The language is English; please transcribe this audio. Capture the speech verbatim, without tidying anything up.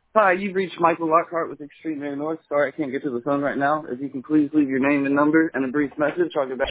Hi, you've reached Michael Lockhart with Extreme Air North. Sorry I can't get to the phone right now. If you can please leave your name and number and a brief message, I'll get back.